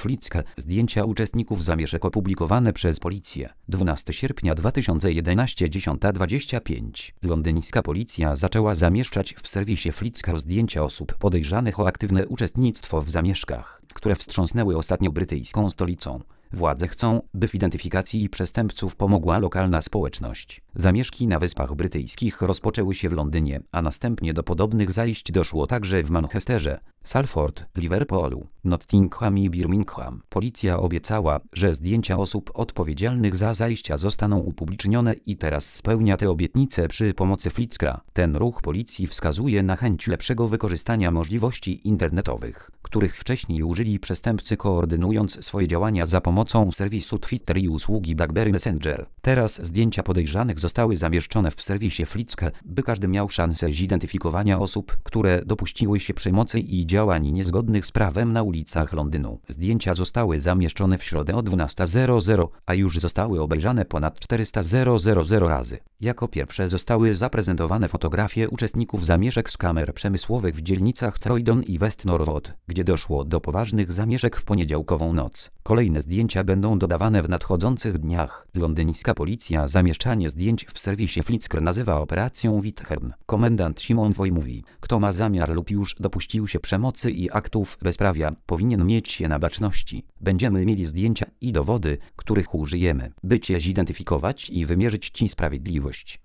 Flickr. Zdjęcia uczestników zamieszek opublikowane przez policję. 12 sierpnia 2011, 10:25. Londyńska policja zaczęła zamieszczać w serwisie Flickr zdjęcia osób podejrzanych o aktywne uczestnictwo w zamieszkach, które wstrząsnęły ostatnio brytyjską stolicą. Władze chcą, by w identyfikacji przestępców pomogła lokalna społeczność. Zamieszki na Wyspach Brytyjskich rozpoczęły się w Londynie, a następnie do podobnych zajść doszło także w Manchesterze, Salford, Liverpoolu, Nottingham i Birmingham. Policja obiecała, że zdjęcia osób odpowiedzialnych za zajścia zostaną upublicznione i teraz spełnia tę obietnicę przy pomocy Flickra. Ten ruch policji wskazuje na chęć lepszego wykorzystania możliwości internetowych, których wcześniej użyli przestępcy, koordynując swoje działania za pomocą serwisu Twitter i usługi BlackBerry Messenger. Teraz zdjęcia podejrzanych zostały zamieszczone w serwisie Flickr, by każdy miał szansę zidentyfikowania osób, które dopuściły się przemocy i działań niezgodnych z prawem na ulicach Londynu. Zdjęcia zostały zamieszczone w środę o 12:00, a już zostały obejrzane ponad 400,000 razy. Jako pierwsze zostały zaprezentowane fotografie uczestników zamieszek z kamer przemysłowych w dzielnicach Croydon i West Norwood, gdzie doszło do poważnych zamieszek w poniedziałkową noc. Kolejne zdjęcia będą dodawane w nadchodzących dniach. Londyńska policja zamieszczanie zdjęć w serwisie Flickr nazywa operacją Withern. Komendant Simon Foy mówi: kto ma zamiar lub już dopuścił się przemocy i aktów bezprawia, powinien mieć się na baczności. Będziemy mieli zdjęcia i dowody, których użyjemy, by cię zidentyfikować i wymierzyć ci sprawiedliwość.